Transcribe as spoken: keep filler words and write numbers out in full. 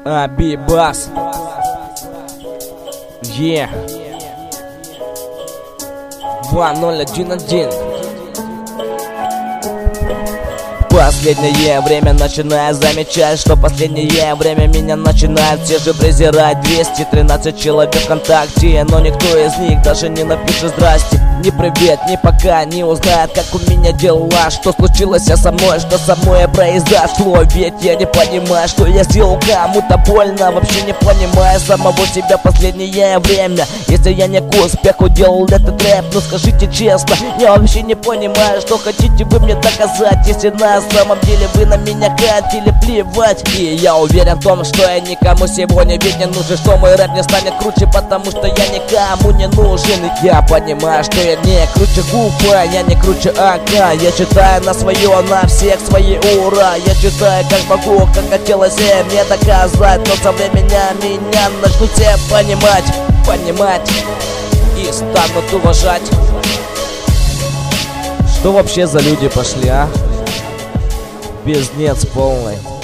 Абибас. Е. два ноль один один. Последнее время начинаю замечать, что последнее время меня начинают все же презирать. Двести тринадцать человек ВКонтакте, но никто из них даже не напишет здрасте. Ни привет, ни пока, не узнает, как у меня дела. Что случилось со мной, что со мной произошло. Ведь я не понимаю, что я сделал кому-то больно. Вообще не понимаю самого себя последнее время. Если я не к успеху делал этот рэп, ну скажите честно, я вообще не понимаю, что хотите вы мне доказать. Если на самом деле вы на меня хотели плевать. И я уверен в том, что я никому сегодня ведь не нужен, что мой рэп не станет круче, потому что я никому не нужен. И я понимаю, что я не круче Гуфа, я не круче АК. Я читаю на свое, на всех свои ура. Я читаю как могу, как хотелось мне доказать. Но со временем меня начнут все понимать, понимать и станут уважать. Что вообще за люди пошли, а? Пиздец полный.